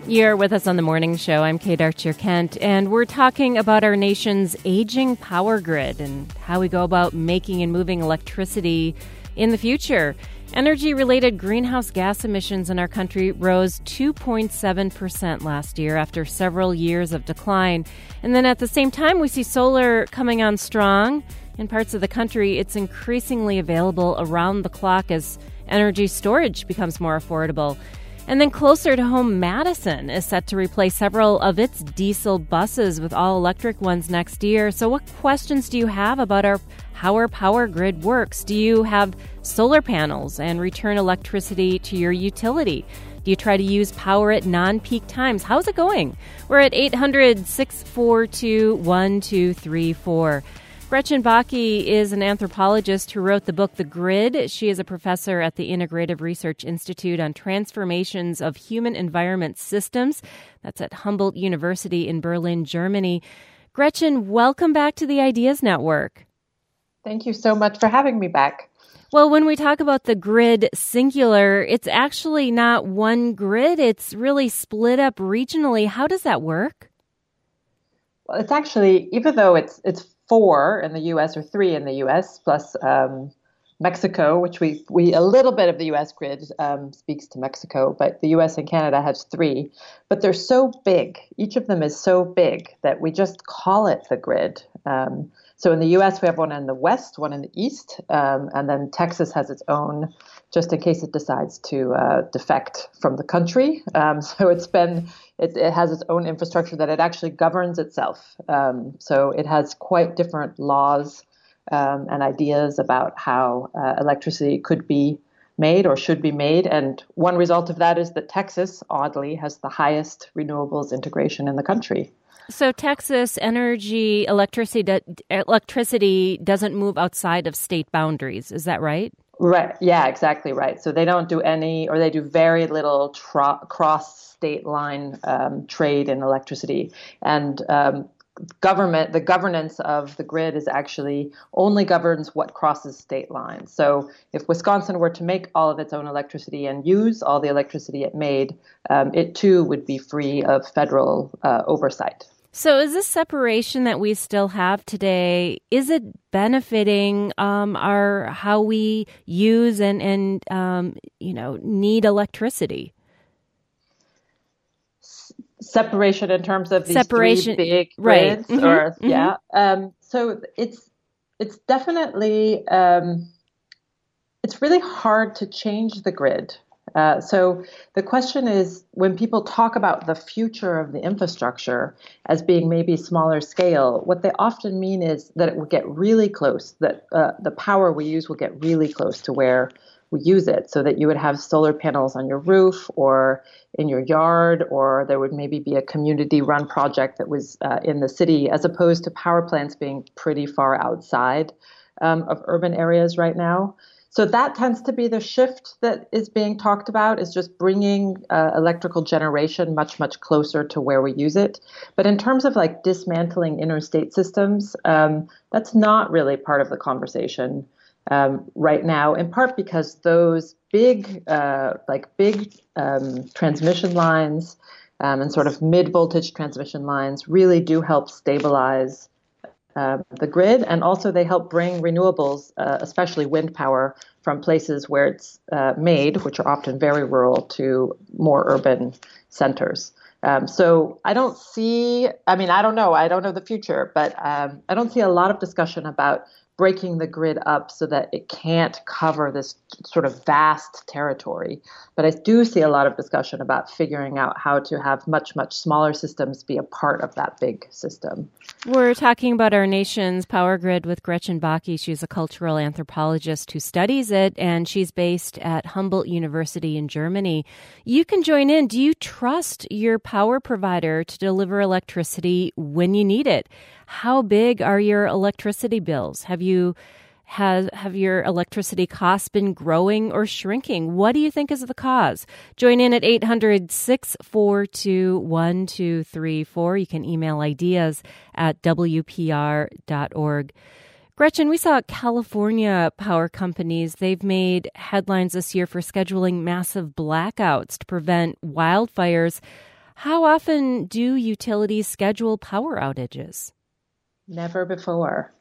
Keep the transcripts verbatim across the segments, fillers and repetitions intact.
You're with us on the morning show. I'm Kate Archer-Kent, and we're talking about our nation's aging power grid and how we go about making and moving electricity in the future. Energy-related greenhouse gas emissions in our country rose two point seven percent last year after several years of decline. And then at the same time, we see solar coming on strong. In parts of the country, it's increasingly available around the clock as energy storage becomes more affordable. And then closer to home, Madison is set to replace several of its diesel buses with all-electric ones next year. So what questions do you have about our how our power grid works? Do you have solar panels and return electricity to your utility? Do you try to use power at non-peak times? How's it going? We're at eight hundred, six four two, one two three four. Gretchen Bakke is an anthropologist who wrote the book The Grid. She is a professor at the Integrative Research Institute on Transformations of Human Environment Systems. That's at Humboldt University in Berlin, Germany. Gretchen, welcome back to the Ideas Network. Thank you so much for having me back. Well, when we talk about the grid singular, it's actually not one grid. It's really split up regionally. How does that work? Well, it's actually, even though it's it's four in the U S or three in the U S plus um, Mexico, which we, we a little bit of the U S grid um, speaks to Mexico, but the U S and Canada has three. But they're so big. Each of them is so big that we just call it the grid. Um, so in the U S, we have one in the west, one in the east, um, and then Texas has its own, just in case it decides to uh, defect from the country. Um, so it's been, it, it has its own infrastructure that it actually governs itself. Um, so it has quite different laws um, and ideas about how uh, electricity could be made or should be made. And one result of that is that Texas, oddly, has the highest renewables integration in the country. So Texas energy, electricity, electricity doesn't move outside of state boundaries. Is that right? Right. Yeah, exactly right. So they don't do any, or they do very little tro- cross-state line um, trade in electricity. And um, government, the governance of the grid is actually only governs what crosses state lines. So if Wisconsin were to make all of its own electricity and use all the electricity it made, um, it too would be free of federal uh, oversight. So is this separation that we still have today, is it benefiting um, our how we use and, and um, you know, need electricity? S- separation in terms of these separation, three big right. grids? Mm-hmm. Or, mm-hmm. Yeah. Um, so it's it's definitely, um, it's really hard to change the grid. Uh, so the question is, when people talk about the future of the infrastructure as being maybe smaller scale, what they often mean is that it will get really close, that uh, the power we use will get really close to where we use it, so that you would have solar panels on your roof or in your yard, or there would maybe be a community-run project that was uh, in the city, as opposed to power plants being pretty far outside um, of urban areas right now. So that tends to be the shift that is being talked about, is just bringing uh, electrical generation much, much closer to where we use it. But in terms of like dismantling interstate systems, um, that's not really part of the conversation um, right now, in part because those big, uh, like big um, transmission lines um, and sort of mid-voltage transmission lines really do help stabilize Uh, the grid, and also they help bring renewables, uh, especially wind power, from places where it's uh, made, which are often very rural, to more urban centers. Um, so I don't see, I mean, I don't know, I don't know the future, but um, I don't see a lot of discussion about breaking the grid up so that it can't cover this sort of vast territory. But I do see a lot of discussion about figuring out how to have much, much smaller systems be a part of that big system. We're talking about our nation's power grid with Gretchen Bakke. She's a cultural anthropologist who studies it, and she's based at Humboldt University in Germany. You can join in. Do you trust your power provider to deliver electricity when you need it? How big are your electricity bills? Have you have, have your electricity costs been growing or shrinking? What do you think is the cause? Join in at eight hundred, six four two, one two three four. You can email ideas at w p r dot org. Gretchen, we saw California power companies, they've made headlines this year for scheduling massive blackouts to prevent wildfires. How often do utilities schedule power outages? Never before.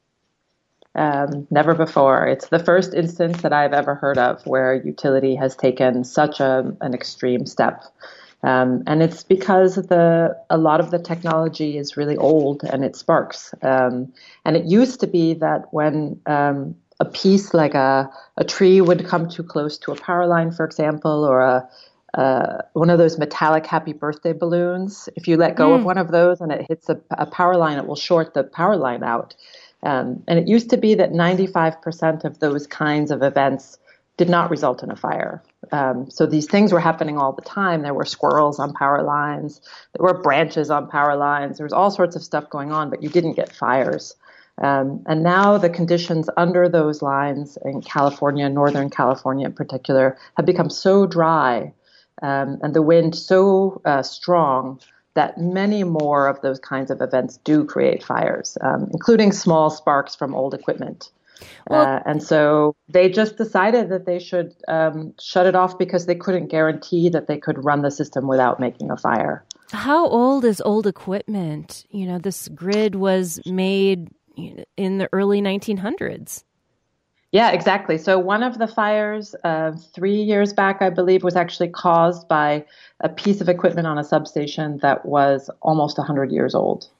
Um, never before. It's the first instance that I've ever heard of where a utility has taken such a, an extreme step. Um, and it's because the a lot of the technology is really old and it sparks. Um, and it used to be that when um, a piece like a, a tree would come too close to a power line, for example, or a uh, one of those metallic happy birthday balloons, if you let go mm. of one of those and it hits a, a power line, it will short the power line out. Um, and it used to be that ninety-five percent of those kinds of events did not result in a fire. Um, so these things were happening all the time. There were squirrels on power lines. There were branches on power lines. There was all sorts of stuff going on, but you didn't get fires. Um, and now the conditions under those lines in California, Northern California in particular, have become so dry um, and the wind so uh, strong that many more of those kinds of events do create fires, um, including small sparks from old equipment. Well, uh, and so they just decided that they should um, shut it off because they couldn't guarantee that they could run the system without making a fire. How old is old equipment? You know, this grid was made in the early nineteen hundreds. Yeah, exactly. So one of the fires uh, three years back, I believe, was actually caused by a piece of equipment on a substation that was almost one hundred years old.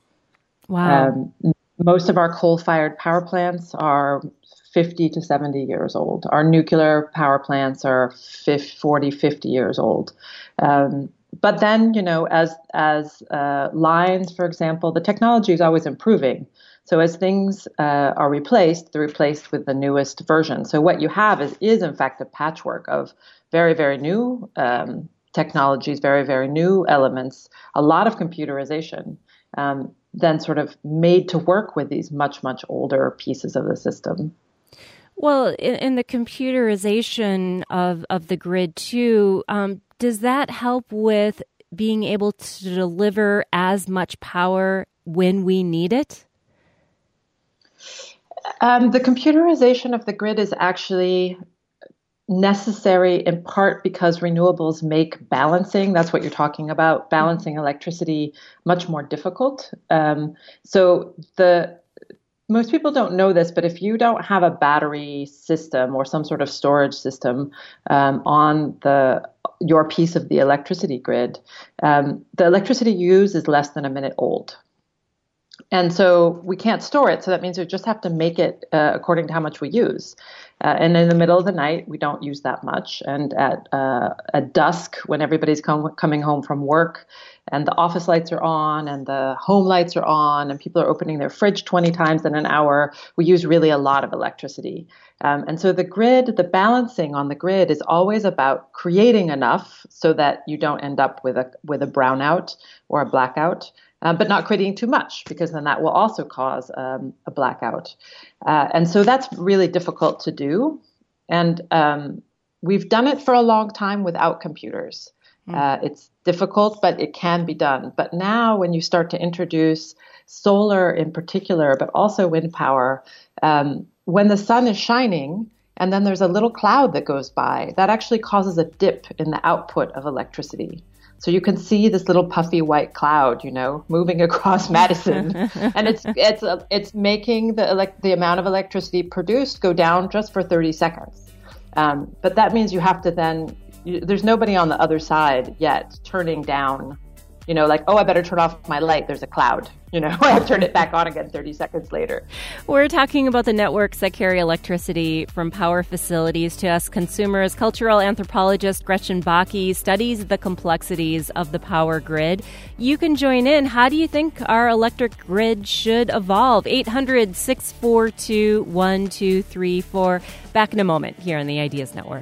Wow. Um, most of our coal-fired power plants are fifty to seventy years old. Our nuclear power plants are forty, fifty years old. Um, but then, you know, as as uh, lines, for example, the technology is always improving. So as things uh, are replaced, they're replaced with the newest version. So what you have is, is in fact, a patchwork of very, very new um, technologies, very, very new elements, a lot of computerization, um, then sort of made to work with these much, much older pieces of the system. Well, in, in the computerization of, of the grid, too, um, does that help with being able to deliver as much power when we need it? Um, the computerization of the grid is actually necessary in part because renewables make balancing, that's what you're talking about, balancing electricity much more difficult. Um, so the most people don't know this, but if you don't have a battery system or some sort of storage system um, on the your piece of the electricity grid, um, the electricity you use is less than a minute old. And so we can't store it. So that means we just have to make it uh, according to how much we use. Uh, and in the middle of the night, we don't use that much. And at uh, at dusk, when everybody's com- coming home from work and the office lights are on and the home lights are on and people are opening their fridge twenty times in an hour, we use really a lot of electricity. Um, and so the grid, the balancing on the grid is always about creating enough so that you don't end up with a with a brownout or a blackout. Uh, but not creating too much, because then that will also cause um, a blackout. Uh, and so that's really difficult to do. And um, we've done it for a long time without computers. Mm. Uh, it's difficult, but it can be done. But now when you start to introduce solar in particular, but also wind power, um, when the sun is shining and then there's a little cloud that goes by, that actually causes a dip in the output of electricity. So you can see this little puffy white cloud, you know, moving across Madison, and it's it's uh, it's making the elect- the amount of electricity produced go down just for thirty seconds. Um, but that means you have to then you, there's nobody on the other side yet turning down, you know, like, oh, I better turn off my light. There's a cloud, you know, I turn it back on again thirty seconds later. We're talking about the networks that carry electricity from power facilities to us consumers. Cultural anthropologist Gretchen Bakke studies the complexities of the power grid. You can join in. How do you think our electric grid should evolve? eight hundred, six four two, one two three four. Back in a moment here on the Ideas Network.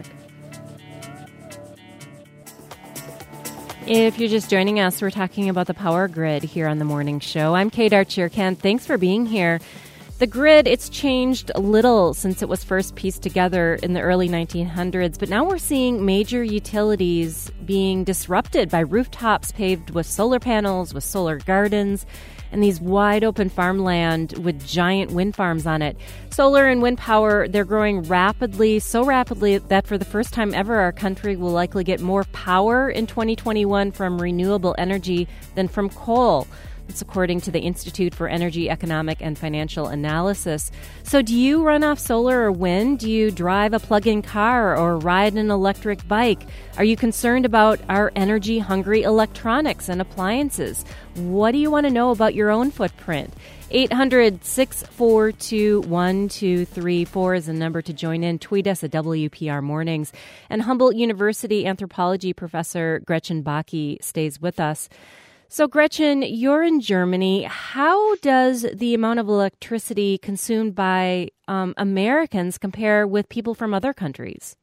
If you're just joining us, we're talking about the power grid here on the morning show. I'm Kate Archer-Kent. Thanks for being here. The grid, it's changed a little since it was first pieced together in the early nineteen hundreds, but now we're seeing major utilities being disrupted by rooftops paved with solar panels, with solar gardens, and these wide open farmland with giant wind farms on it. Solar and wind power, they're growing rapidly, so rapidly that for the first time ever, our country will likely get more power in twenty twenty-one from renewable energy than from coal. It's according to the Institute for Energy, Economic, and Financial Analysis. So do you run off solar or wind? Do you drive a plug-in car or ride an electric bike? Are you concerned about our energy-hungry electronics and appliances? What do you want to know about your own footprint? eight hundred, six four two, one two three four is the number to join in. Tweet us at W P R Mornings. And Humboldt University anthropology professor Gretchen Bakke stays with us. So, Gretchen, you're in Germany. How does the amount of electricity consumed by um, Americans compare with people from other countries?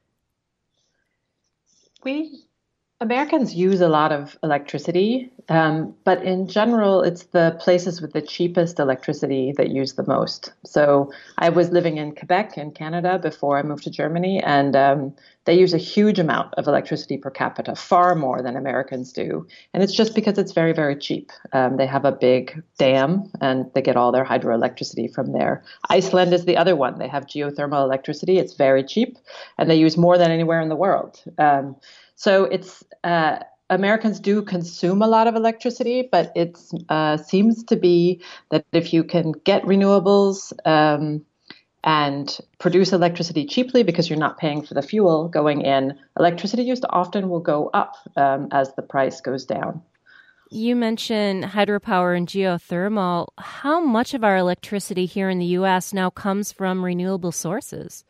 We Americans use a lot of electricity, um, but in general, it's the places with the cheapest electricity that use the most. So I was living in Quebec in Canada before I moved to Germany, and um, they use a huge amount of electricity per capita, far more than Americans do. And it's just because it's very, very cheap. Um, they have a big dam, and they get all their hydroelectricity from there. Iceland is the other one. They have geothermal electricity. It's very cheap, and they use more than anywhere in the world. Um, So it's uh, Americans do consume a lot of electricity, but it uh, seems to be that if you can get renewables um, and produce electricity cheaply because you're not paying for the fuel going in, electricity use often will go up um, as the price goes down. You mentioned hydropower and geothermal. How much of our electricity here in the U S now comes from renewable sources?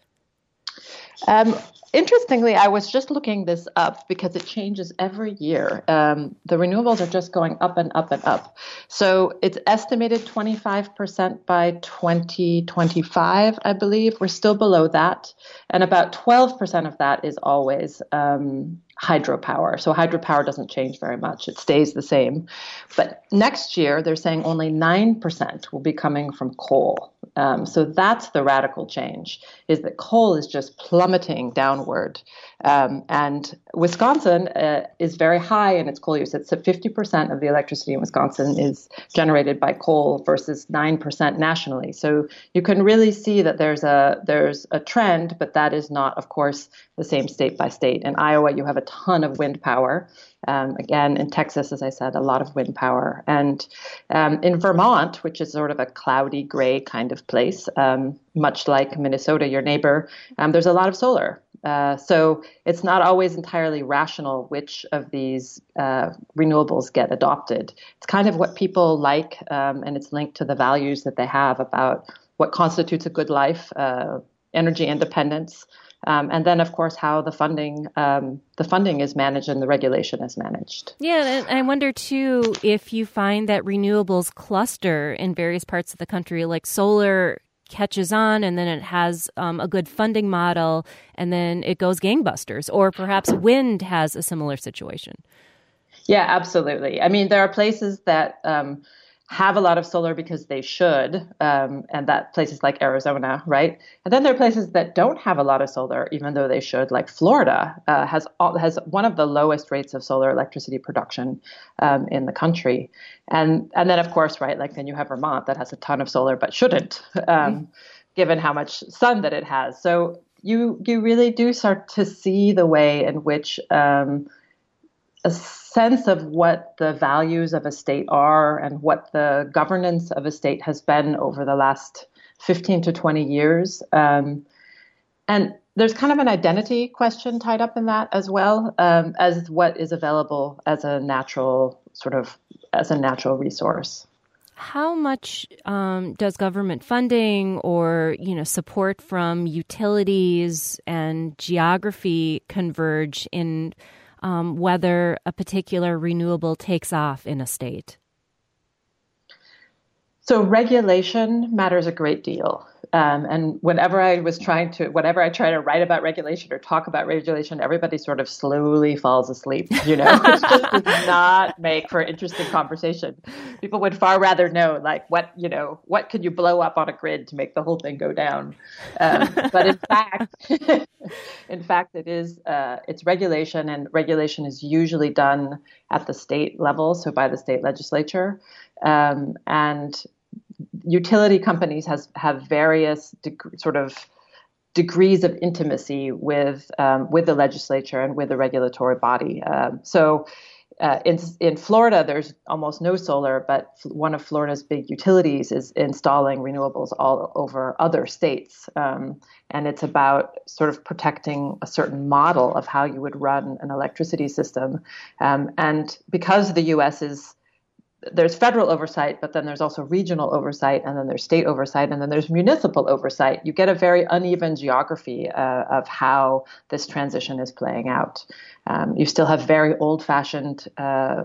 Um, Interestingly, I was just looking this up because it changes every year. Um, the renewables are just going up and up and up. So it's estimated twenty-five percent by twenty twenty-five, I believe. We're still below that. And about twelve percent of that is always um, hydropower. So hydropower doesn't change very much. It stays the same. But next year, they're saying only nine percent will be coming from coal. Um, so that's the radical change, is that coal is just plummeting downward. Um, and Wisconsin uh, is very high in its coal use. It's at fifty percent of the electricity in Wisconsin is generated by coal versus nine percent nationally. So you can really see that there's a there's a trend, but that is not, of course, the same state by state. In Iowa, you have a ton of wind power. Um, again, in Texas, as I said, a lot of wind power. And um, in Vermont, which is sort of a cloudy, gray kind of place, um, much like Minnesota, your neighbor, um, there's a lot of solar. Uh, so it's not always entirely rational which of these uh, renewables get adopted. It's kind of what people like, um, and it's linked to the values that they have about what constitutes a good life, uh, energy independence, Um, and then, of course, how the funding um, the funding is managed and the regulation is managed. Yeah, and I wonder, too, if you find that renewables cluster in various parts of the country, like solar catches on and then it has um, a good funding model and then it goes gangbusters, or perhaps wind has a similar situation. Yeah, absolutely. I mean, there are places that um, have a lot of solar because they should, um, and that places like Arizona, right? And then there are places that don't have a lot of solar, even though they should, like Florida uh, has all, has one of the lowest rates of solar electricity production um, in the country. And and then, of course, right, like then you have Vermont that has a ton of solar but shouldn't, um, mm. given how much sun that it has. So you you really do start to see the way in which um, a sense of what the values of a state are and what the governance of a state has been over the last fifteen to twenty years. Um, and there's kind of an identity question tied up in that as well, um, as what is available as a natural sort of as a natural resource. How much um, does government funding or, you know, support from utilities and geography converge in Um, whether a particular renewable takes off in a state? So regulation matters a great deal. Um, and whenever I was trying to, whenever I try to write about regulation or talk about regulation, everybody sort of slowly falls asleep. You know, it just does not make for interesting conversation. People would far rather know, like, what, you know, what could you blow up on a grid to make the whole thing go down? Um, but in fact, in fact, it is, uh, it's regulation, and regulation is usually done at the state level, so by the state legislature. Um, and utility companies has have various deg- sort of degrees of intimacy with um, with the legislature and with the regulatory body. Um, so, uh, in in Florida, there's almost no solar, but one of Florida's big utilities is installing renewables all over other states, um, and it's about sort of protecting a certain model of how you would run an electricity system. Um, and because the U S is there's federal oversight, but then there's also regional oversight, and then there's state oversight, and then there's municipal oversight. You get a very uneven geography uh, of how this transition is playing out. Um, you still have very old-fashioned uh,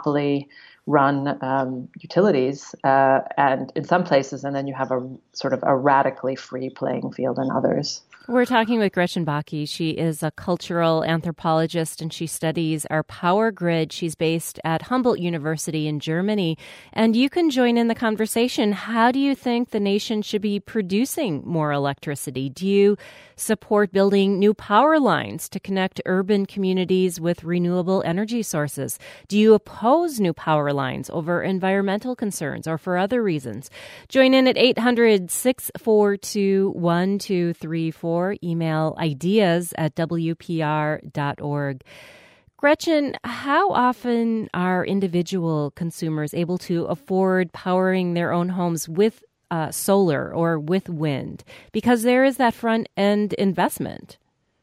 monopoly-run um, utilities, uh, and in some places, and then you have a sort of a radically free playing field in others. We're talking with Gretchen Bakke. She is a cultural anthropologist, and she studies our power grid. She's based at Humboldt University in Germany. And you can join in the conversation. How do you think the nation should be producing more electricity? Do you support building new power lines to connect urban communities with renewable energy sources? Do you oppose new power lines over environmental concerns or for other reasons? Join in at eight hundred, six four two, one two three four. Email ideas at w p r dot org. Gretchen, how often are individual consumers able to afford powering their own homes with uh, solar or with wind? Because there is that front-end investment.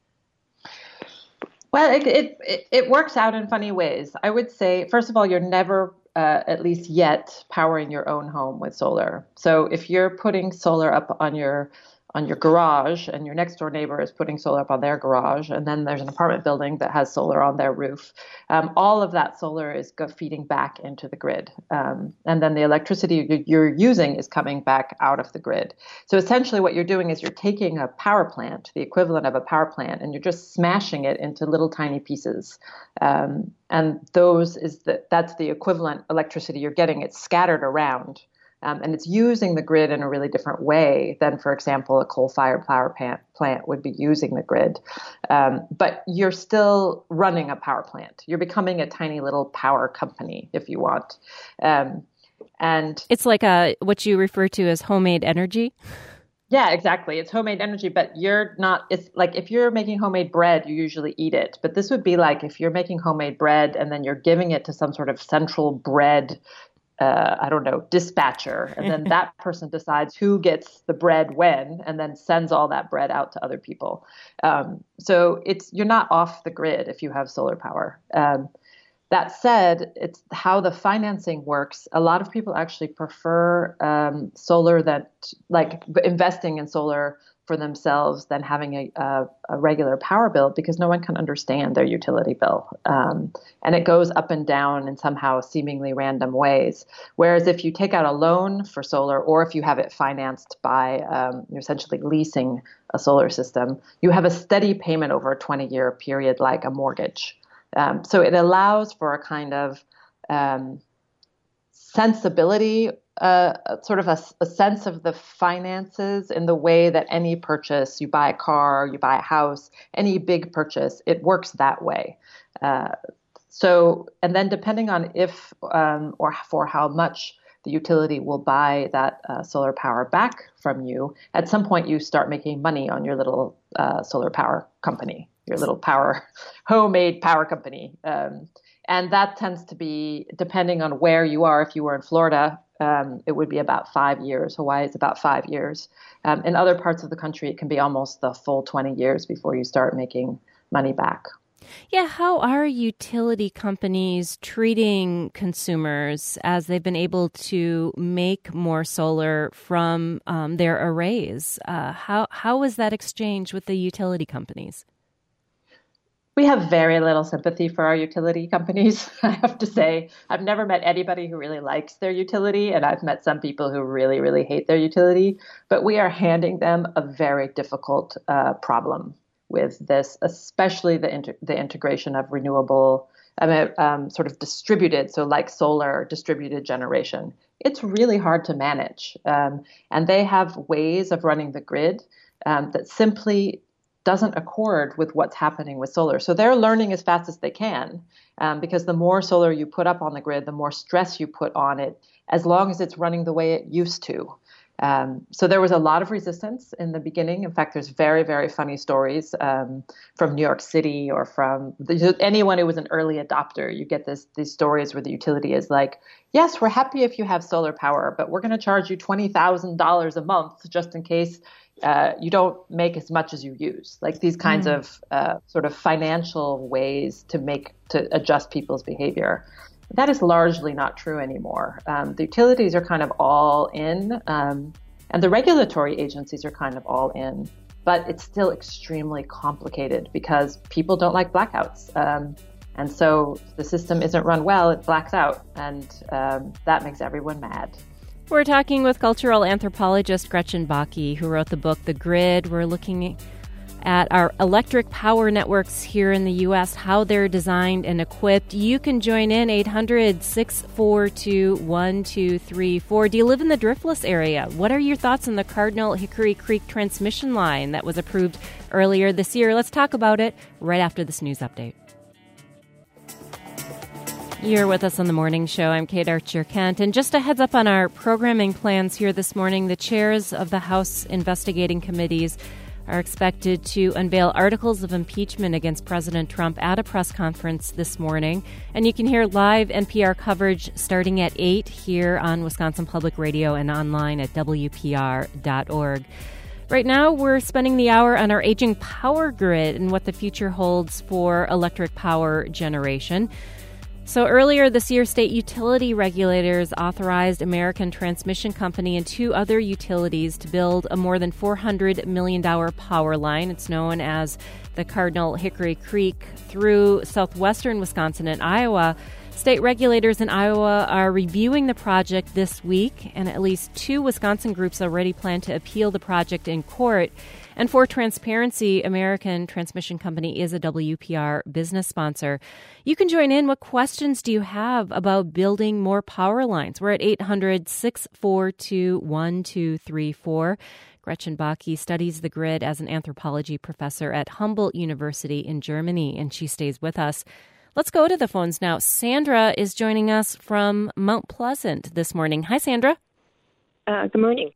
Well, it, it it works out in funny ways. I would say, first of all, you're never, uh, at least yet, powering your own home with solar. So if you're putting solar up on your on your garage, and your next door neighbor is putting solar up on their garage, and then there's an apartment building that has solar on their roof, um, all of that solar is go feeding back into the grid. Um, and then the electricity you're using is coming back out of the grid. So essentially what you're doing is you're taking a power plant, the equivalent of a power plant, and you're just smashing it into little tiny pieces. Um, and those is the, that's the equivalent electricity you're getting. It's scattered around. Um, and it's using the grid in a really different way than, for example, a coal-fired power plant, plant would be using the grid. Um, but you're still running a power plant. You're becoming a tiny little power company, if you want. Um, and it's like a what you refer to as homemade energy. Yeah, exactly. It's homemade energy, but you're not, it's like if you're making homemade bread, you usually eat it. But this would be like if you're making homemade bread and then you're giving it to some sort of central bread Uh, I don't know, dispatcher. And then that person decides who gets the bread when, and then sends all that bread out to other people. Um, so it's you're not off the grid if you have solar power. Um, that said, it's how the financing works. A lot of people actually prefer um, solar that, like investing in solar for themselves than having a, a, a regular power bill, because no one can understand their utility bill. Um, and it goes up and down in somehow seemingly random ways. Whereas if you take out a loan for solar, or if you have it financed by um, you're essentially leasing a solar system, you have a steady payment over a twenty-year period like a mortgage. Um, so it allows for a kind of um, sensibility, uh, sort of a, a sense of the finances in the way that any purchase, you buy a car, you buy a house, any big purchase, it works that way. Uh, so, and then depending on if um, or for how much the utility will buy that uh, solar power back from you, at some point you start making money on your little uh, solar power company, your little power, homemade power company. Um, and that tends to be, depending on where you are, if you were in Florida, um, it would be about five years. Hawaii is about five years. Um, in other parts of the country, it can be almost the full twenty years before you start making money back. Yeah, how are utility companies treating consumers as they've been able to make more solar from um, their arrays? Uh, how how is that exchange with the utility companies? We have very little sympathy for our utility companies, I have to say. I've never met anybody who really likes their utility, and I've met some people who really, really hate their utility. But we are handing them a very difficult uh, problem with this, especially the inter- the integration of renewable, I mean, um, sort of distributed, so like solar distributed generation. It's really hard to manage, um, and they have ways of running the grid um, that simply doesn't accord with what's happening with solar. So they're learning as fast as they can, um, because the more solar you put up on the grid, the more stress you put on it, as long as it's running the way it used to. Um, so there was a lot of resistance in the beginning. In fact, there's very, very funny stories um, from New York City or from the, anyone who was an early adopter. You get this these stories where the utility is like, yes, we're happy if you have solar power, but we're going to charge you twenty thousand dollars a month just in case uh, you don't make as much as you use. Like these kinds mm. of uh, sort of financial ways to make to adjust people's behavior. That is largely not true anymore. Um, the utilities are kind of all in, um, and the regulatory agencies are kind of all in, but it's still extremely complicated because people don't like blackouts. Um, and so the system isn't run well, it blacks out, and um, that makes everyone mad. We're talking with cultural anthropologist Gretchen Bakke, who wrote the book, The Grid. We're looking at our electric power networks here in the U S, how they're designed and equipped. You can join in eight hundred, six four two, one two three four. Do you live in the Driftless area? What are your thoughts on the Cardinal Hickory Creek transmission line that was approved earlier this year? Let's talk about it right after this news update. You're with us on the morning show. I'm Kate Archer-Kent. And just a heads up on our programming plans here this morning, the chairs of the House investigating committees are expected to unveil articles of impeachment against President Trump at a press conference this morning. And you can hear live N P R coverage starting at eight here on Wisconsin Public Radio and online at W P R dot org. Right now, we're spending the hour on our aging power grid and what the future holds for electric power generation. So earlier this year, state utility regulators authorized American Transmission Company and two other utilities to build a more than four hundred million dollars power line. It's known as the Cardinal Hickory Creek through southwestern Wisconsin and Iowa. State regulators in Iowa are reviewing the project this week, and at least two Wisconsin groups already plan to appeal the project in court. And for transparency, American Transmission Company is a W P R business sponsor. You can join in. What questions do you have about building more power lines? We're at eight hundred, six four two, one two three four. Gretchen Bakke studies the grid as an anthropology professor at Humboldt University in Germany, and she stays with us. Let's go to the phones now. Sandra is joining us from Mount Pleasant this morning. Hi, Sandra. Uh, good morning.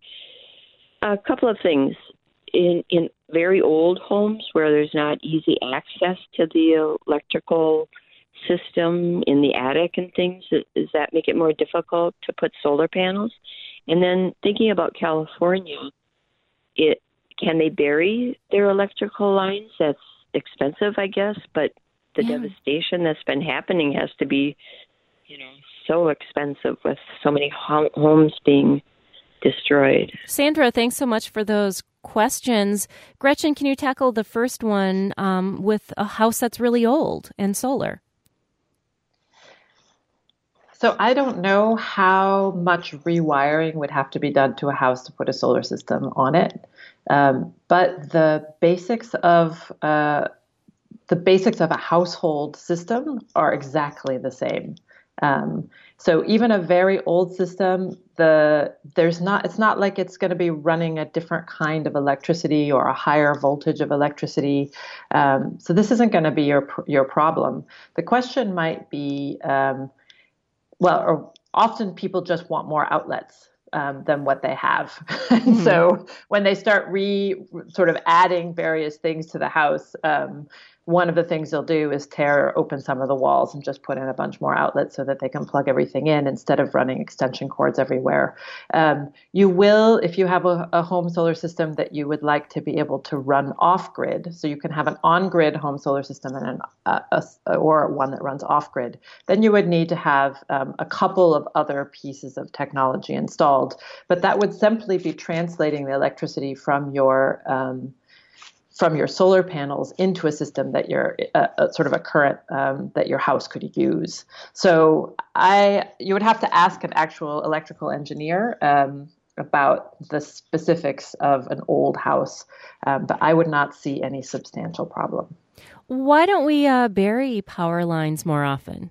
A couple of things. In, in very old homes where there's not easy access to the electrical system in the attic and things, does that make it more difficult to put solar panels? And then thinking about California, it can they bury their electrical lines? That's expensive, I guess, but the yeah. devastation that's been happening has to be, you know, so expensive with so many hom- homes being destroyed. Sandra, thanks so much for those questions. Gretchen, can you tackle the first one um, with a house that's really old and solar? So I don't know how much rewiring would have to be done to a house to put a solar system on it. Um, but the basics of uh, the basics of a household system are exactly the same. Um, so even a very old system, the there's not it's not like it's going to be running a different kind of electricity or a higher voltage of electricity. Um, so this isn't going to be your your problem. The question might be, um, well, or often people just want more outlets um, than what they have. And so when they start re sort of adding various things to the house, um, one of the things they'll do is tear open some of the walls and just put in a bunch more outlets so that they can plug everything in instead of running extension cords everywhere. Um, you will, if you have a, a home solar system that you would like to be able to run off-grid, so you can have an on-grid home solar system and an, uh, a, or one that runs off-grid, then you would need to have um, a couple of other pieces of technology installed. But that would simply be translating the electricity from your um, from your solar panels into a system that you're uh, a, sort of a current um, that your house could use. So I, you would have to ask an actual electrical engineer um, about the specifics of an old house, um, but I would not see any substantial problem. Why don't we uh, bury power lines more often?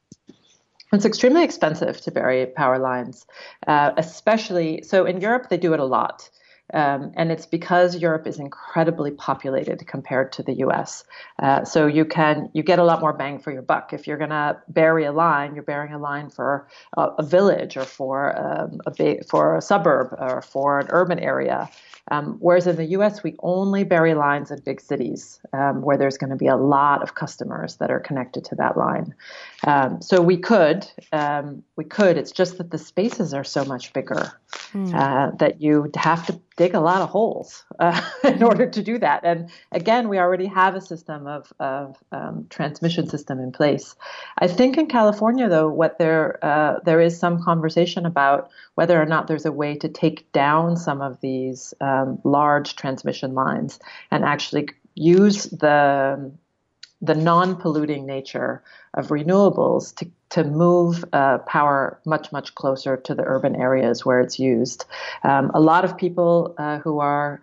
It's extremely expensive to bury power lines, uh, especially, so in Europe, they do it a lot. Um, and it's because Europe is incredibly populated compared to the U S. Uh, so you can you get a lot more bang for your buck. If you're going to bury a line, you're burying a line for a, a village or for um, a big, for a suburb or for an urban area. Um, whereas in the U S, we only bury lines in big cities um, where there's going to be a lot of customers that are connected to that line. Um, so we could, um, we could. It's just that the spaces are so much bigger mm. uh, that you have to dig a lot of holes uh, in order to do that. And again, we already have a system of, of um, transmission system in place. I think in California, though, what there uh, there is some conversation about whether or not there's a way to take down some of these um, large transmission lines and actually use the the non-polluting nature of renewables to, to move uh, power much, much closer to the urban areas where it's used. Um, a lot of people uh, who are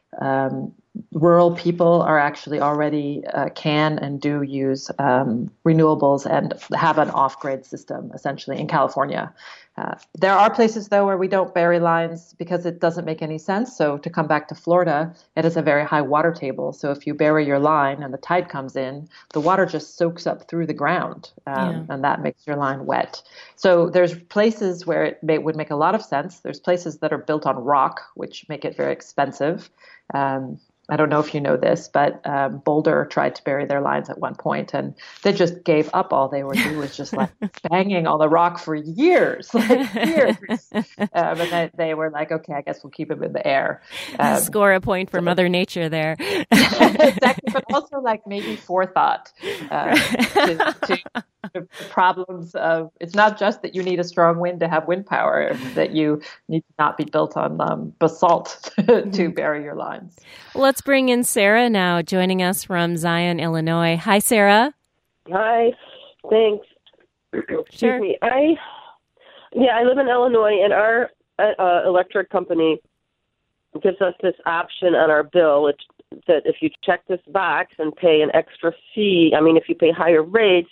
um, rural people are actually already uh, can and do use um, renewables and have an off-grid system, essentially, in California. Uh, there are places, though, where we don't bury lines because it doesn't make any sense. So to come back to Florida, it has a very high water table. So if you bury your line and the tide comes in, the water just soaks up through the ground, um, yeah. and that makes your line wet. So there's places where it may, would make a lot of sense. There's places that are built on rock, which make it very expensive. Um, I don't know if you know this, but um, Boulder tried to bury their lines at one point, and they just gave up. All they were doing was just like banging on the rock for years, like years. um, and they, they were like, okay, I guess we'll keep them in the air. Um, Score a point for so, Mother Nature there. Exactly, but also like maybe forethought uh, to, to the problems of, it's not just that you need a strong wind to have wind power, it's that you need to not be built on um, basalt to bury your lines. Let's bring in Sarah now, joining us from Zion, Illinois. Hi, Sarah. Hi. Thanks. Excuse sure. me. I, yeah, I live in Illinois, and our uh, electric company gives us this option on our bill it, that if you check this box and pay an extra fee, I mean, if you pay higher rates,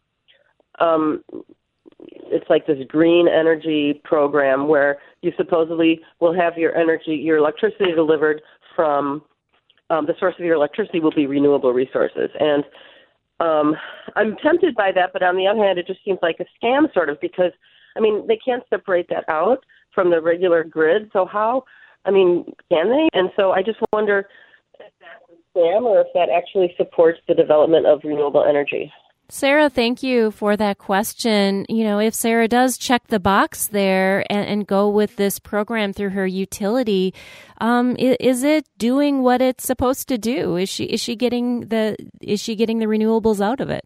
um, it's like this green energy program where you supposedly will have your energy, your electricity delivered from um, the source of your electricity will be renewable resources. And um, I'm tempted by that, but on the other hand, it just seems like a scam sort of because, I mean, they can't separate that out from the regular grid. So how, I mean, can they? And so I just wonder if that's a scam or if that actually supports the development of renewable energy. Sarah, thank you for that question. You know, if Sarah does check the box there and, and go with this program through her utility, um, is, is it doing what it's supposed to do? Is she is she getting the is she getting the renewables out of it?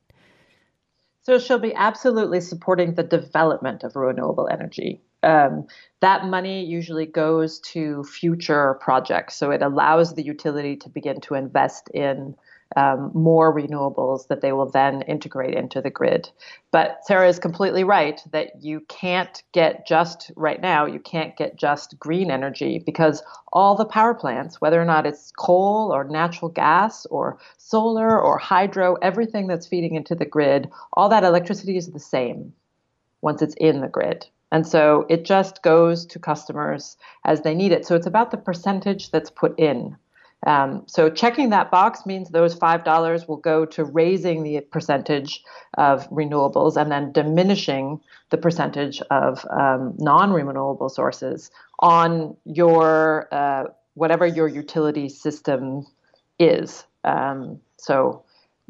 So she'll be absolutely supporting the development of renewable energy. Um, that money usually goes to future projects, so it allows the utility to begin to invest in Um, more renewables that they will then integrate into the grid. But Sarah is completely right that you can't get just right now, you can't get just green energy because all the power plants, whether or not it's coal or natural gas or solar or hydro, everything that's feeding into the grid, all that electricity is the same once it's in the grid. And so it just goes to customers as they need it. So it's about the percentage that's put in. Um, so checking that box means those five dollars will go to raising the percentage of renewables and then diminishing the percentage of um, non-renewable sources on your uh, whatever your utility system is. Um, so,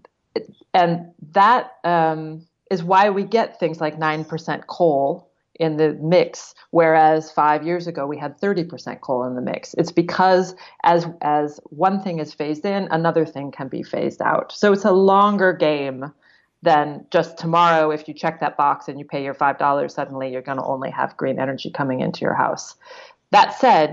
and that um, is why we get things like nine percent coal in the mix, whereas five years ago we had thirty percent coal in the mix. It's because as as one thing is phased in, another thing can be phased out. So it's a longer game than just tomorrow. If you check that box and you pay your five dollars, suddenly you're going to only have green energy coming into your house. That said,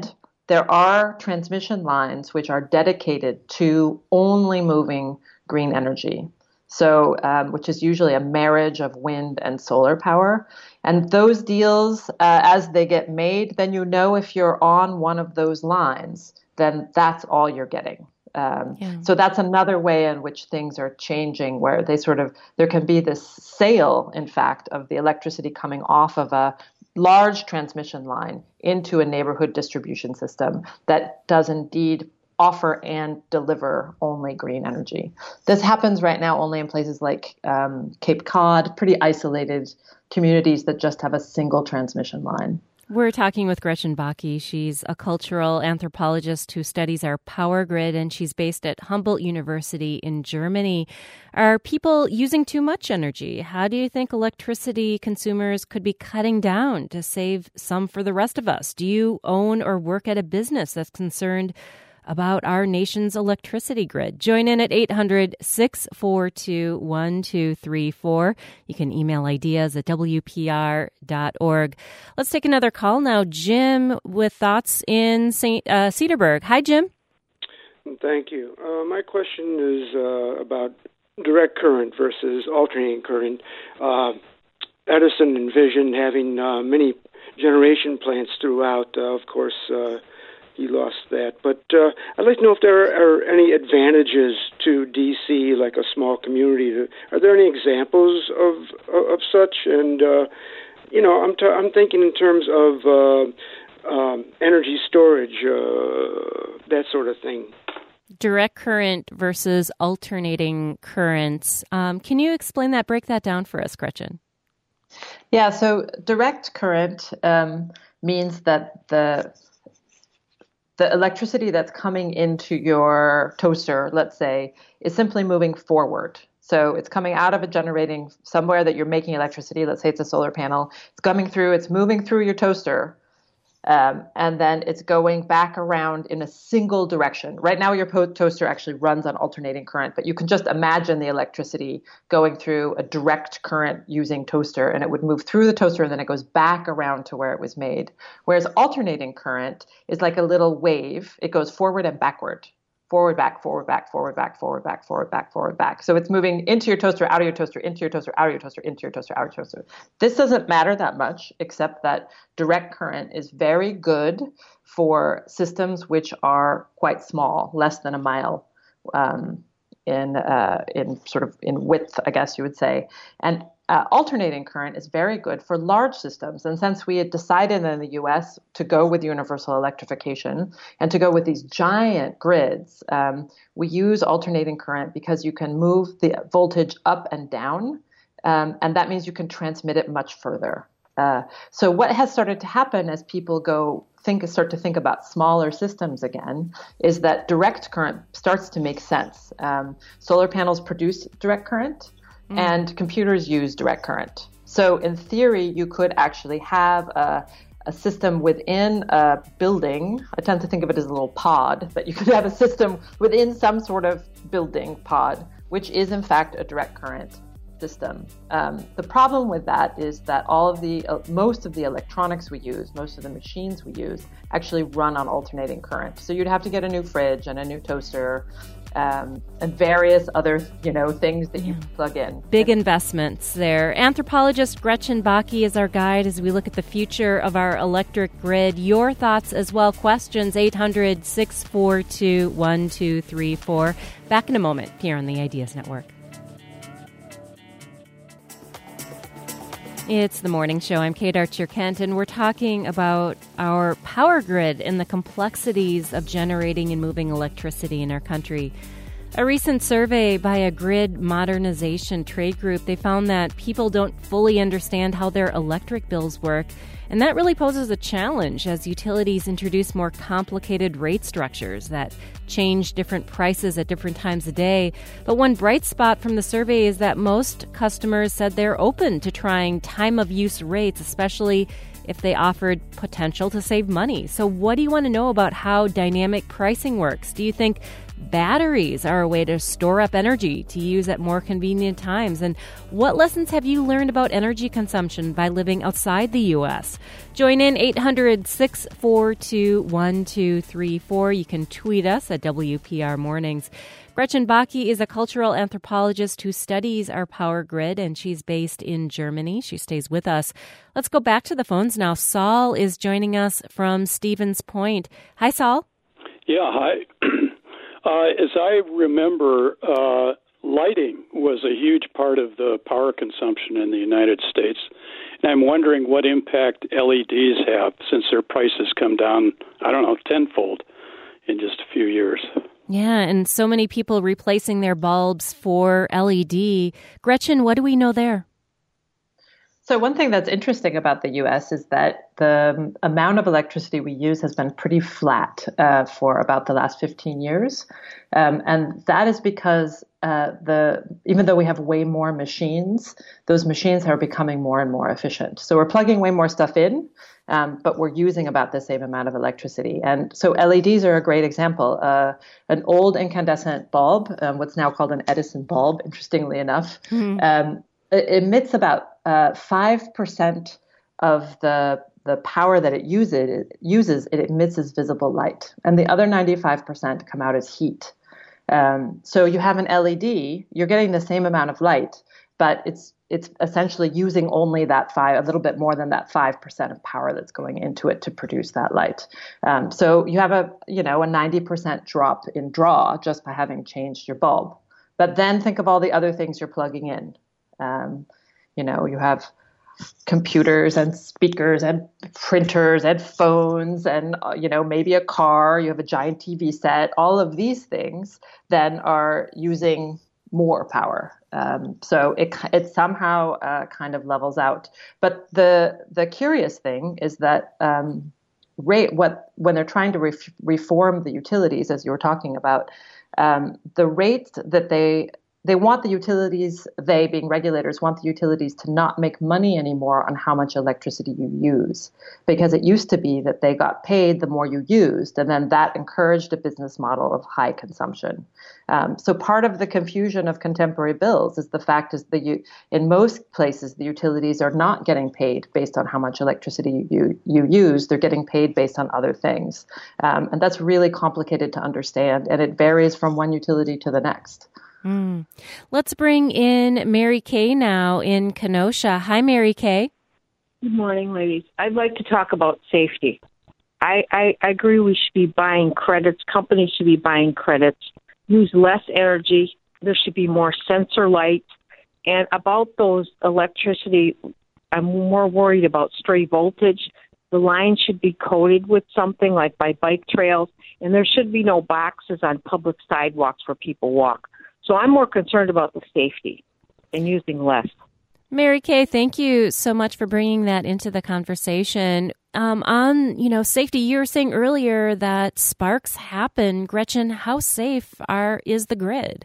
there are transmission lines which are dedicated to only moving green energy. So, um, which is usually a marriage of wind and solar power. And those deals, uh, as they get made, then you know if you're on one of those lines, then that's all you're getting. Um, yeah. So that's another way in which things are changing, where they sort of, there can be this sale, in fact, of the electricity coming off of a large transmission line into a neighborhood distribution system that does indeed offer and deliver only green energy. This happens right now only in places like um, Cape Cod, pretty isolated communities that just have a single transmission line. We're talking with Gretchen Bakke. She's a cultural anthropologist who studies our power grid, and she's based at Humboldt University in Germany. Are people using too much energy? How do you think electricity consumers could be cutting down to save some for the rest of us? Do you own or work at a business that's concerned about our nation's electricity grid? Join in at eight hundred, six four two, one two three four. You can email ideas at w p r dot org. Let's take another call now. Jim with thoughts in Saint Uh, Cedarburg. Hi, Jim. Thank you. Uh, my question is uh, about direct current versus alternating current. Uh, Edison envisioned having uh, many generation plants throughout. Uh, of course, uh, he lost that. But uh, I'd like to know if there are, are any advantages to D C, like a small community. Are there any examples of of such? And uh, you know, I'm t- I'm thinking in terms of uh, um, energy storage, uh, that sort of thing. Direct current versus alternating currents. Um, can you explain that? Break that down for us, Gretchen. Yeah. So direct current um, means that the The electricity that's coming into your toaster, let's say, is simply moving forward. So it's coming out of a generating somewhere that you're making electricity. Let's say it's a solar panel. It's coming through, it's moving through your toaster. Um, and then it's going back around in a single direction. Right now, your po- toaster actually runs on alternating current, but you can just imagine the electricity going through a direct current using toaster, and it would move through the toaster, and then it goes back around to where it was made. Whereas alternating current is like a little wave. It goes forward and backward. Forward, back, forward, back, forward, back, forward, back, forward, back, forward, back. So it's moving into your toaster, out of your toaster, into your toaster, out of your toaster, into your toaster, out of your toaster. This doesn't matter that much, except that direct current is very good for systems which are quite small, less than a mile um, in uh, in sort of in width, I guess you would say. And Uh, alternating current is very good for large systems. And since we had decided in the U S to go with universal electrification and to go with these giant grids, um, we use alternating current because you can move the voltage up and down, um, and that means you can transmit it much further. Uh, so what has started to happen as people go think start to think about smaller systems again is that direct current starts to make sense. Um, solar panels produce direct current. Mm. And computers use direct current. So in theory, you could actually have a, a system within a building. I tend to think of it as a little pod, but you could have a system within some sort of building pod, which is in fact a direct current system. Um, the problem with that is that all of the uh, most of the electronics we use, most of the machines we use, actually run on alternating current. So you'd have to get a new fridge and a new toaster. Um, and various other, you know, things that you yeah. plug in. Big investments there. Anthropologist Gretchen Bakke is our guide as we look at the future of our electric grid. Your thoughts as well. Questions, eight hundred, six four two, one two three four. Back in a moment here on the Ideas Network. It's the morning show. I'm Kate Archer-Kent, and we're talking about our power grid and the complexities of generating and moving electricity in our country. A recent survey by a grid modernization trade group, they found that people don't fully understand how their electric bills work, and that really poses a challenge as utilities introduce more complicated rate structures that change different prices at different times of day. But one bright spot from the survey is that most customers said they're open to trying time-of-use rates, especially if they offered potential to save money. So what do you want to know about how dynamic pricing works? Do you think Batteries are a way to store up energy to use at more convenient times. And what lessons have you learned about energy consumption by living outside the U S? Join in eight hundred, six four two, one two three four. You can tweet us at W P R Mornings. Gretchen Bakke is a cultural anthropologist who studies our power grid, and she's based in Germany. She stays with us. Let's go back to the phones now. Saul is joining us from Stevens Point. Hi, Saul. Yeah, hi. Uh, as I remember, uh, lighting was a huge part of the power consumption in the United States. And I'm wondering what impact L E Ds have since their prices come down, I don't know, tenfold in just a few years. Yeah, and so many people replacing their bulbs for L E D. Gretchen, what do we know there? So one thing that's interesting about the U S is that the amount of electricity we use has been pretty flat uh, for about the last fifteen years. Um, and that is because uh, the even though we have way more machines, those machines are becoming more and more efficient. So we're plugging way more stuff in, um, but we're using about the same amount of electricity. And so L E Ds are a great example. Uh, an old incandescent bulb, um, what's now called an Edison bulb, interestingly enough, mm-hmm. um, it emits about uh, five percent of the the power that it uses, it uses, it emits as visible light. And the other ninety-five percent come out as heat. Um, so you have an L E D, you're getting the same amount of light, but it's it's essentially using only that five, a little bit more than that five percent of power that's going into it to produce that light. Um, so you have a, you know, a ninety percent drop in draw just by having changed your bulb. But then think of all the other things you're plugging in. Um, you know, you have computers and speakers and printers and phones and, uh, you know, maybe a car, you have a giant T V set. All of these things then are using more power. Um, so it it somehow uh, kind of levels out. But the the curious thing is that um, rate what when they're trying to re- reform the utilities, as you were talking about, um, the rates that they They want the utilities, they being regulators, want the utilities to not make money anymore on how much electricity you use. Because it used to be that they got paid the more you used, and then that encouraged a business model of high consumption. Um, so part of the confusion of contemporary bills is the fact is that you, in most places, the utilities are not getting paid based on how much electricity you, you use. They're getting paid based on other things. Um, and that's really complicated to understand, and it varies from one utility to the next. Mm. Let's bring in Mary Kay now in Kenosha. Hi, Mary Kay. Good morning, ladies. I'd like to talk about safety. I, I, I agree we should be buying credits. Companies should be buying credits. Use less energy. There should be more sensor light. And about those electricity, I'm more worried about stray voltage. The line should be coated with something like by bike trails, and there should be no boxes on public sidewalks where people walk. So I'm more concerned about the safety and using less. Mary Kay, thank you so much for bringing that into the conversation. Um, on, you know, safety, you were saying earlier that sparks happen. Gretchen, how safe are is the grid?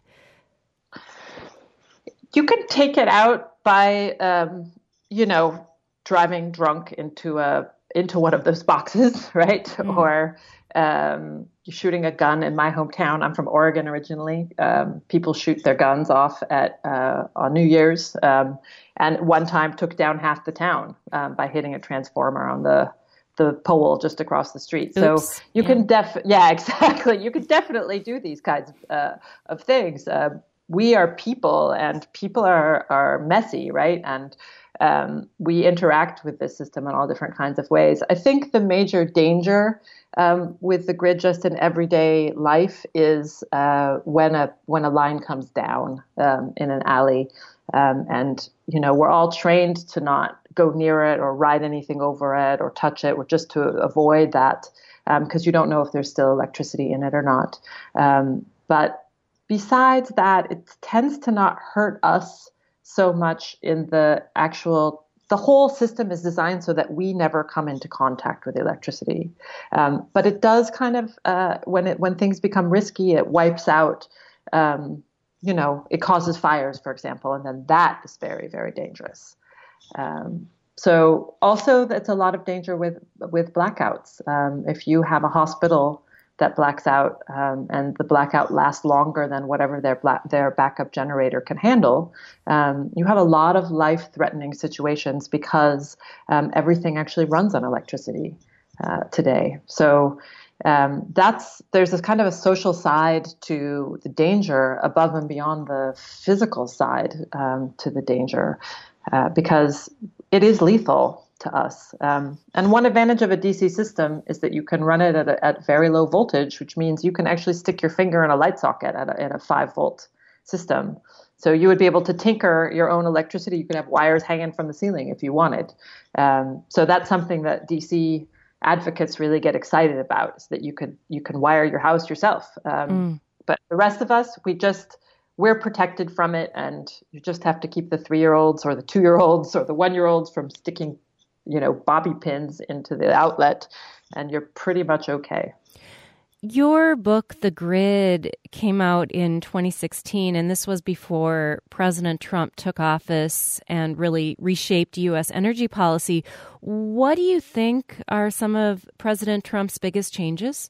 You can take it out by, um, you know, driving drunk into a into one of those boxes, right? Mm. Or um, shooting a gun. In my hometown, I'm from Oregon originally. Um, people shoot their guns off at uh, on New Year's, um, and one time took down half the town um, by hitting a transformer on the the pole just across the street. Oops. So you yeah. can def yeah exactly you can definitely do these kinds of, uh, of things. Uh, we are people, and people are are messy, right? And Um, we interact with this system in all different kinds of ways. I think the major danger um, with the grid just in everyday life is uh, when a when a line comes down um, in an alley, um, and you know we're all trained to not go near it or ride anything over it or touch it, or just to avoid that because um, you don't know if there's still electricity in it or not. Um, but besides that, it tends to not hurt us so much in the actual, the whole system is designed so that we never come into contact with electricity. Um, but it does kind of, uh, when it, when things become risky, it wipes out, um, you know, it causes fires, for example, and then that is very, very dangerous. Um, so also that's a lot of danger with, with blackouts. Um, if you have a hospital that blacks out, um, and the blackout lasts longer than whatever their black, their backup generator can handle, um, you have a lot of life-threatening situations because um, everything actually runs on electricity uh, today. So um, that's there's this kind of a social side to the danger above and beyond the physical side um, to the danger, uh, because it is lethal to us. Um, and one advantage of a D C system is that you can run it at, a, at very low voltage, which means you can actually stick your finger in a light socket at a, at a five volt system. So you would be able to tinker your own electricity. You could have wires hanging from the ceiling if you wanted. Um, so that's something that D C advocates really get excited about, is that you could you can wire your house yourself. Um, mm. But the rest of us, we just we're protected from it, and you just have to keep the three-year-olds or the two-year-olds or the one-year-olds from sticking, you know, bobby pins into the outlet, and you're pretty much okay. Your book, The Grid, came out in twenty sixteen, and this was before President Trump took office and really reshaped U S energy policy. What do you think are some of President Trump's biggest changes?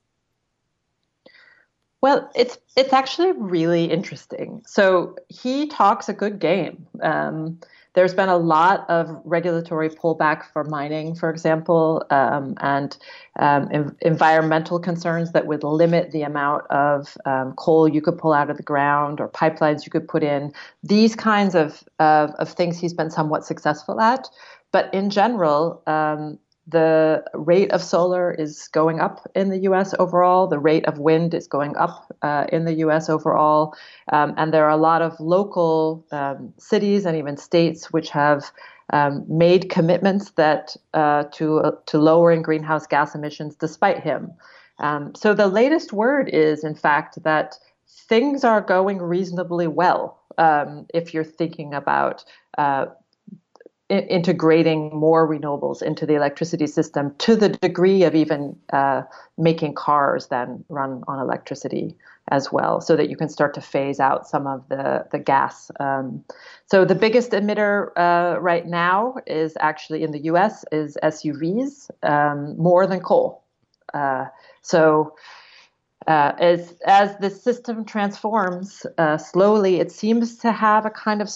Well, it's it's actually really interesting. So he talks a good game. Um, There's been a lot of regulatory pullback for mining, for example, um, and um, en- environmental concerns that would limit the amount of um, coal you could pull out of the ground or pipelines you could put in. These kinds of, of, of things he's been somewhat successful at. But in general, um, the rate of solar is going up in the U S overall. The rate of wind is going up uh, in the U S overall. Um, and there are a lot of local um, cities and even states which have um, made commitments that uh, to uh, to lowering greenhouse gas emissions despite him. Um, so the latest word is, in fact, that things are going reasonably well um, if you're thinking about uh, integrating more renewables into the electricity system to the degree of even uh, making cars then run on electricity as well, so that you can start to phase out some of the, the gas. Um, so the biggest emitter uh, right now is actually in the U S is S U Vs, um, more than coal. Uh, so uh, as, as the system transforms uh, slowly, it seems to have a kind of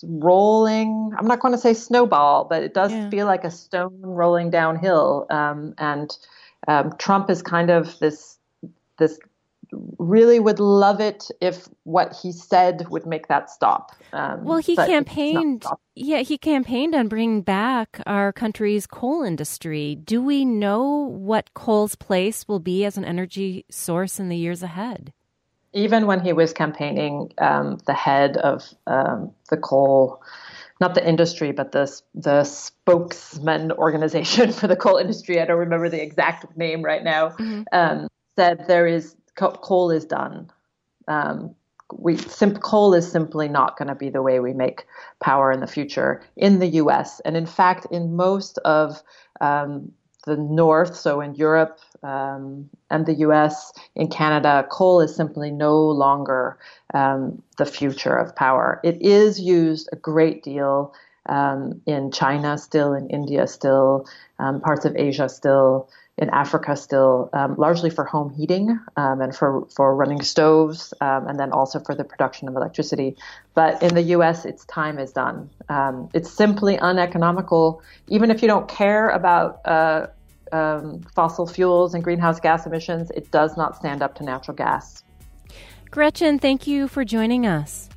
rolling, I'm not going to say snowball, but it does yeah. feel like a stone rolling downhill. Um, and um, Trump is kind of this, this really would love it if what he said would make that stop. Um, well, he campaigned, yeah, he campaigned on bringing back our country's coal industry. Do we know what coal's place will be as an energy source in the years ahead? Even when he was campaigning, um, the head of um, the coal, not the industry, but the the spokesman organization for the coal industry, I don't remember the exact name right now, mm-hmm. um, said there is coal is done. Um, we sim- coal is simply not going to be the way we make power in the future in the U S. And in fact, in most of um, the North, so in Europe um, and the U S, in Canada, coal is simply no longer um, the future of power. It is used a great deal um, in China still, in India still, um, parts of Asia still, in Africa still, um, largely for home heating um, and for, for running stoves, um, and then also for the production of electricity. But in the U S, its time is done. Um, it's simply uneconomical, even if you don't care about uh, um, fossil fuels and greenhouse gas emissions. It does not stand up to natural gas. Gretchen, thank you for joining us.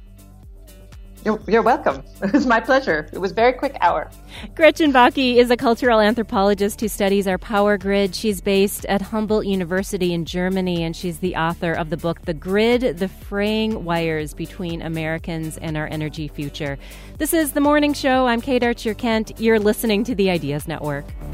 You're, you're welcome. It was my pleasure. It was a very quick hour. Gretchen Bakke is a cultural anthropologist who studies our power grid. She's based at Humboldt University in Germany, and she's the author of the book, The Grid, The Fraying Wires Between Americans and Our Energy Future. This is The Morning Show. I'm Kate Archer-Kent. You're listening to the Ideas Network.